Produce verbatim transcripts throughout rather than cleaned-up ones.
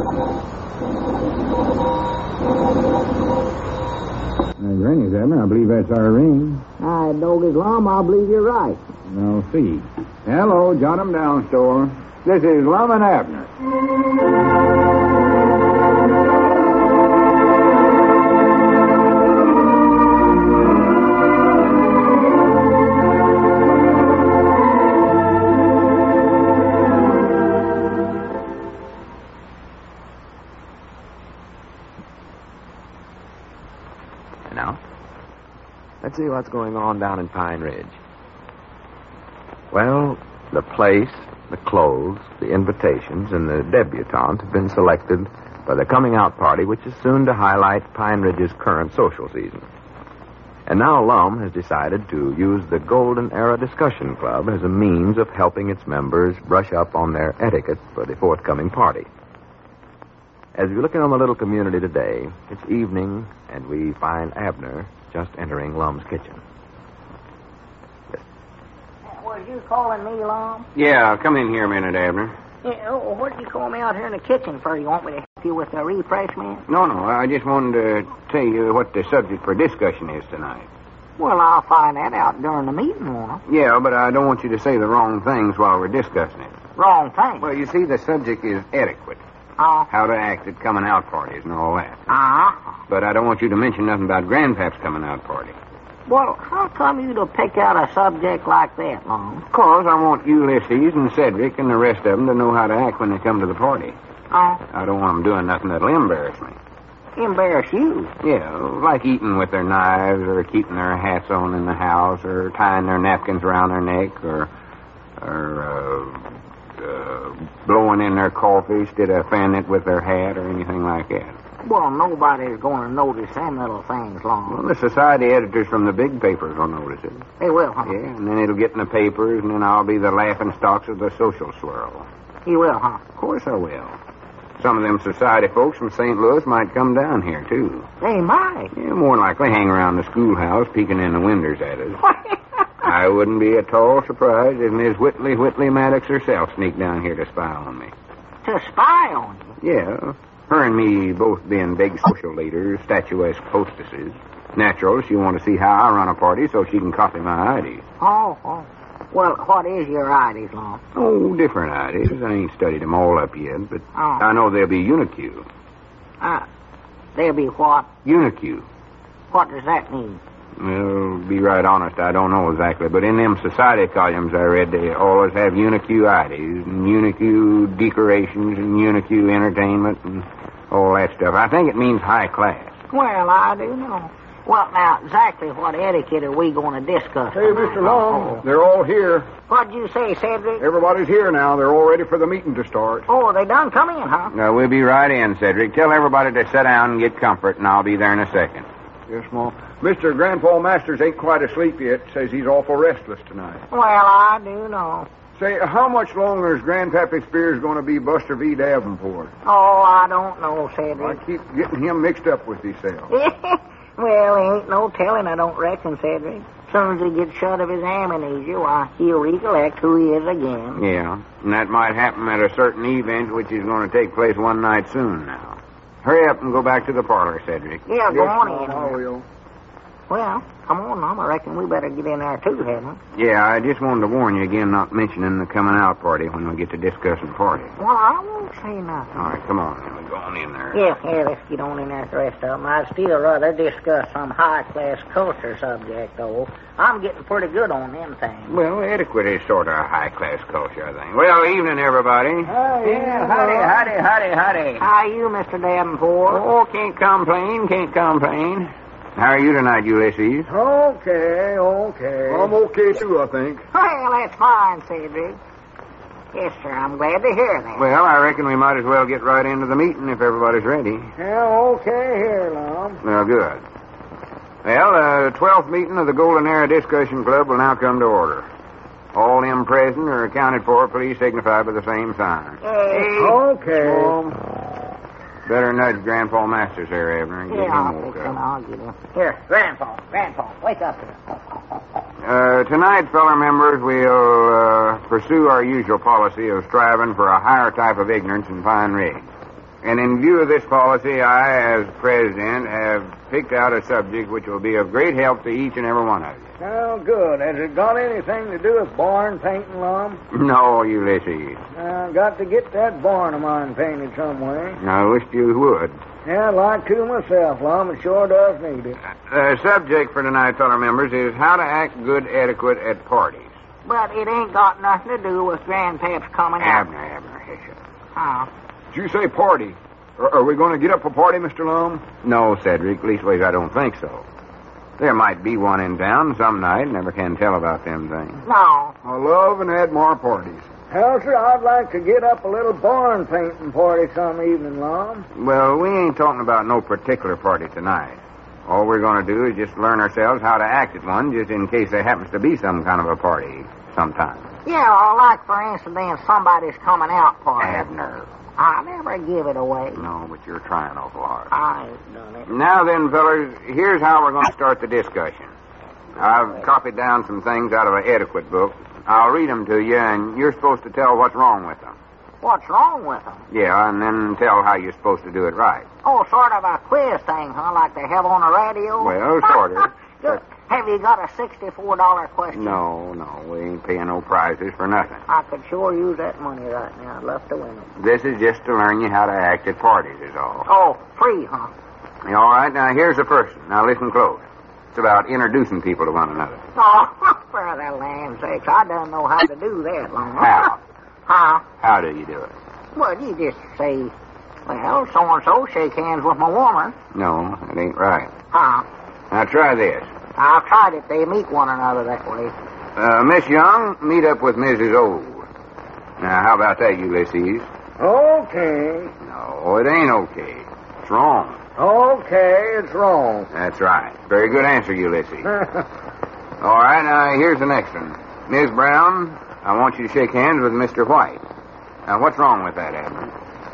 Uh, Granny's Abner, I believe that's our ring. I dog his Lum, I believe you're right. Now, see. Hello, jot 'em down, store. This is Lum and Abner. Now, let's see what's going on down in Pine Ridge. Well, the place, the clothes, the invitations, and the debutante have been selected by the coming out party, which is soon to highlight Pine Ridge's current social season. And now Lum has decided to use the Golden Era Discussion Club as a means of helping its members brush up on their etiquette for the forthcoming party. As we look in on the little community today, it's evening, and we find Abner just entering Lum's kitchen. Was you calling me, Lum? Yeah, come in here a minute, Abner. Yeah, oh, what did you call me out here in the kitchen for? You want me to help you with the refreshment? No, no, I just wanted to tell you what the subject for discussion is tonight. Well, I'll find that out during the meeting, won't I? Yeah, but I don't want you to say the wrong things while we're discussing it. Wrong thing. Well, you see, the subject is etiquette. Oh. How to act at coming out parties and all that. Ah. But I don't want you to mention nothing about Grandpap's coming out party. Well, how come you to pick out a subject like that, Lum? Because I want Ulysses and Cedric and the rest of them to know how to act when they come to the party. Oh. I don't want them doing nothing that'll embarrass me. Embarrass you? Yeah, like eating with their knives or keeping their hats on in the house or tying their napkins around their neck or, or uh, uh, blowing in their coffee instead of fanning it with their hat or anything like that. Well, nobody's going to notice them little things, Lum. Well, the society editors from the big papers will notice it. They will, huh? Yeah, and then it'll get in the papers, and then I'll be the laughing stocks of the social swirl. You will, huh? Of course I will. Some of them society folks from Saint Louis might come down here, too. They might. Yeah, more than likely hang around the schoolhouse, peeking in the windows at us. I wouldn't be at all surprised if Miss Whitley Whitley Maddox herself sneaked down here to spy on me. To spy on you? Yeah. Her and me both being big social leaders, statuesque hostesses. Natural, she want to see how I run a party so she can copy my I Ds. Oh, oh. Well, what is your I Ds, Lum? Oh, different I Ds. I ain't studied them all up yet, but oh. I know they'll be Unique. Ah, uh, they'll be what? Unique. What does that mean? Well, to be right honest, I don't know exactly, but in them society columns I read, they always have Unique I Ds and Unique decorations and Unique entertainment and all that stuff. I think it means high class. Well, I do know. Well, now, exactly what etiquette are we going to discuss? Hey, Mister Long, they're all here. What'd you say, Cedric? Everybody's here now. They're all ready for the meeting to start. Oh, they done come in, huh? Uh, we'll be right in, Cedric. Tell everybody to sit down and get comfort, and I'll be there in a second. Yes, Mom. Mister Grandpa Masters ain't quite asleep yet. Says he's awful restless tonight. Well, I do know. Say, how much longer is Grandpappy Spears going to be Buster V. Davenport? Oh, I don't know, Cedric. I keep getting him mixed up with himself. Well, ain't no telling, I don't reckon, Cedric. As soon as he gets shut of his amnesia, why, he'll recollect who he is again. Yeah, and that might happen at a certain event which is going to take place one night soon now. Hurry up and go back to the parlor, Cedric. Yeah, go yes, on Mom, in. I will. Well, come on, Mom. I reckon we better get in there, too, hadn't we? Yeah, I just wanted to warn you again not mentioning the coming out party when we get to discussing the party. Well, I won't say nothing. All right, come on. We're going in there. Yeah, yeah, let's get on in there with the rest of them. I'd still rather discuss some high-class culture subject, though. I'm getting pretty good on them things. Well, etiquette is sort of a high-class culture, I think. Well, evening, everybody. Hi, yeah, howdy, howdy, howdy, howdy. How are you, Mister Davenport? Oh, can't complain, can't complain. How are you tonight, Ulysses? Okay, okay. I'm okay, too, I think. Well, that's fine, Cedric. Yes, sir, I'm glad to hear that. Well, I reckon we might as well get right into the meeting if everybody's ready. Yeah, okay here, Lum. Well, good. Well, the uh, twelfth meeting of the Golden Era Discussion Club will now come to order. All them present are accounted for, please signify by the same sign. Hey. Okay. Um, better nudge Grandpa Masters there, Abner, and get Yeah, him I'll woke fix him. up. I'll get him. Here, Grandpa, Grandpa, wake up here. Uh, tonight, fellow members, we'll uh, pursue our usual policy of striving for a higher type of ignorance in Pine Ridge. And in view of this policy, I, as president, have picked out a subject which will be of great help to each and every one of you. Oh, good. Has it got anything to do with barn painting, Lum? No, Ulysses. I got to get that barn of mine painted some way. I wish you would. Yeah, I'd like to myself, Lum. It sure does need it. The subject for tonight, fellow members, is how to act good etiquette at parties. But it ain't got nothing to do with Grandpap's coming out. Abner, Abner, hush up. Huh? Did you say party? Are, are we going to get up a party, Mister Lum? No, Cedric. Leastways, I don't think so. There might be one in town some night. Never can tell about them things. No. I love and add more parties. Hell, sir, I'd like to get up a little barn painting party some evening, Lum. Well, we ain't talking about no particular party tonight. All we're going to do is just learn ourselves how to act at one, just in case there happens to be some kind of a party sometime. Yeah, or like, for instance, then somebody's coming out party. Abner. I never give it away. No, but you're trying awful hard. I ain't done it. Now then, fellas, here's how we're going to start the discussion. I've copied down some things out of an etiquette book. I'll read them to you, and you're supposed to tell what's wrong with them. What's wrong with them? Yeah, and then tell how you're supposed to do it right. Oh, sort of a quiz thing, huh? Like they have on the radio? Well, sort of. Good. Have you got a sixty-four dollar question? No, no, we ain't paying no prizes for nothing. I could sure use that money right now. I'd love to win it. This is just to learn you how to act at parties, is all. Oh, free, huh? Yeah, all right, now here's the first one. Now listen close. It's about introducing people to one another. Oh, for the land's sakes, I don't know how to do that, Long. How? Huh? How do you do it? Well, you just say, well, so-and-so shake hands with my woman. No, that ain't right. Huh? Now try this. I've tried it. They meet one another that way. Uh, Miss Young, meet up with Missus Old. Now, how about that, Ulysses? Okay. No, it ain't okay. It's wrong. Okay, it's wrong. That's right. Very good answer, Ulysses. All right, now, here's the next one. Miss Brown, I want you to shake hands with Mister White. Now, what's wrong with that, Abner?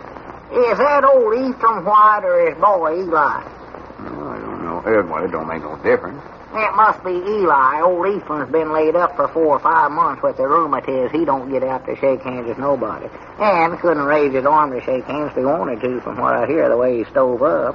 Is that old Ephraim White or his boy, Eli? Oh, I don't know. Eh, Well, it don't make no difference. It must be Eli. Old Ephraim's been laid up for four or five months with the rheumatiz. He don't get out to shake hands with nobody. And couldn't raise his arm to shake hands if he wanted to, from what I hear, the way he stove up.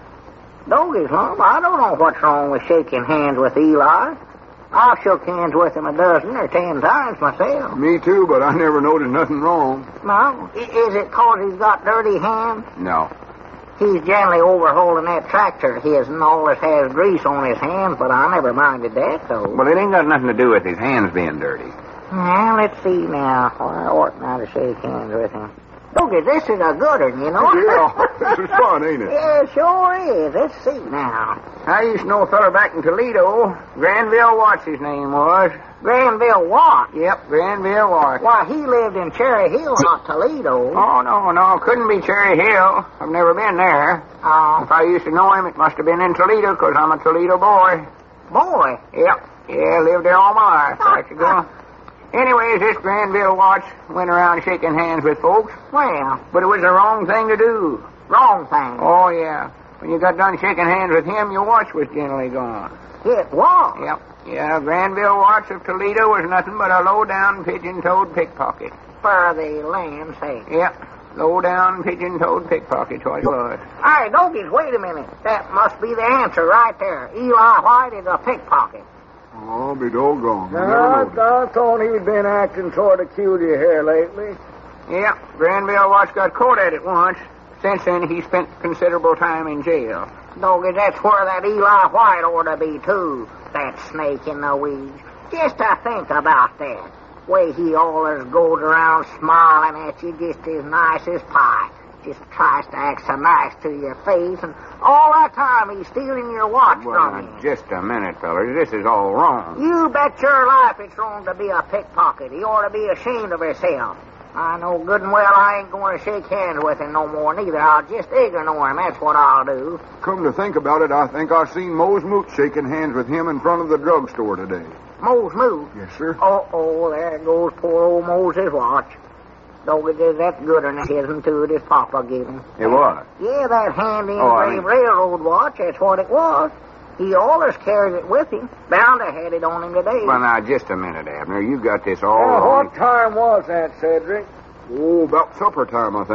Doggies, Lum, I don't know what's wrong with shaking hands with Eli. I've shook hands with him a dozen or ten times myself. Me too, but I never noticed nothing wrong. No? I- Is it 'cause he's got dirty hands? No. He's generally overhauling that tractor of his and always has grease on his hands, but I never minded that, though. Well, it ain't got nothing to do with his hands being dirty. Now, let's see now. Well, I ought not to shake hands with him. Look, this is a good one, you know? Yeah, this is fun, ain't it? Yeah, sure is. Let's see now. I used to know a feller back in Toledo. Granville Watts his name was. Granville Watt. Yep, Granville Watts. Why, he lived in Cherry Hill, not Toledo. Oh, no, no, couldn't be Cherry Hill. I've never been there. Oh, If I used to know him, it must have been in Toledo, 'cause I'm a Toledo boy. boy. Yep, yeah, lived there all my life. Back ago. Anyways, this Granville Watts went around shaking hands with folks, Well, but it was the wrong thing to do. wrong thing. Oh, yeah. When you got done shaking hands with him, your watch was generally gone. It was. Yep. Yeah, Granville Watts of Toledo was nothing but a low-down, pigeon-toed pickpocket. For the land's sake. Yep. Low-down, pigeon-toed pickpocket's what it was. Hey, Doggies, wait a minute. That must be the answer right there. Eli White is a pickpocket. Oh, be doggone. I Now, never I, noticed. I thought he'd been acting sort of cutie here lately. Yep. Granville Watts got caught at it once. Since then, he spent considerable time in jail. Doggies, that's where that Eli White ought to be, too. That snake in the weeds. Just to think about that. Way he always goes around smiling at you just as nice as pie. Just tries to act so nice to your face, and all that time he's stealing your watch Well, from now, you. just a minute, fellas. This is all wrong. You bet your life it's wrong to be a pickpocket. He ought to be ashamed of himself. I know good and well I ain't going to shake hands with him no more, neither. I'll just ignore him. That's what I'll do. Come to think about it, I think I seen Mose Moot shaking hands with him in front of the drugstore today. Mose Moot. Yes, sir. Oh, oh, there goes poor old Moses' watch. Doggy, that's gooder than his too, his papa gave him. It was. Yeah, that handy Oh, I engraved mean- railroad watch, that's what it was. He always carries it with him. Bound to had it on him today. Well, now, just a minute, Abner. You got this all Now, wrong. what time was that, Cedric? Oh, about supper time, I think.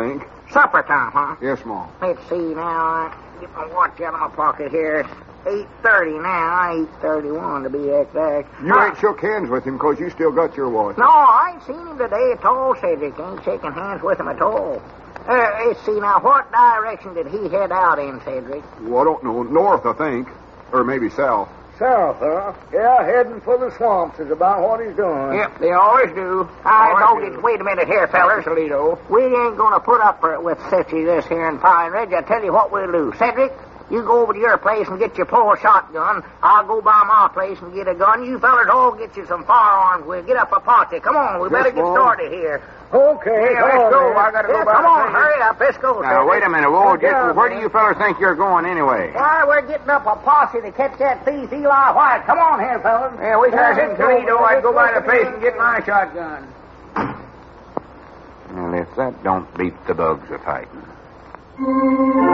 Supper time, huh? Yes, Ma. Let's see now. I get my watch out of my pocket here. eight thirty now. eight thirty-one to be exact. You Uh, ain't shook hands with him because you still got your watch. No, I ain't seen him today at all, Cedric. Ain't shaking hands with him at all. Uh, let's see now. What direction did he head out in, Cedric? Well, I don't know. North, I think. Or maybe south. South, huh? Yeah, heading for the swamps is about what he's doing. Yep, they always do. I Always don't do. get. Wait a minute here, fellers. Toledo. We ain't gonna put up for it with such as this here in Pine Ridge. I tell you what we'll do. Cedric, you go over to your place and get your pole shotgun. I'll go by my place and get a gun. You fellers all get you some firearms. We'll get up a party. Come on, we better get Mom. started here. Okay, Yeah, come let's on, go. man. I gotta go Yeah, by come the on, place. Hurry up. Let's go, Now, Cedric. wait a minute. Whoa, Good just, job, where do man. you fellas think you're going anyway? Why, we're getting up a posse to catch that thief, Eli White. Come on here, fellas. Yeah, we Yeah, was in let's go. Toledo. I'd go by the Let's place go. and get my shotgun. Well, if that don't beat the bugs a fighting.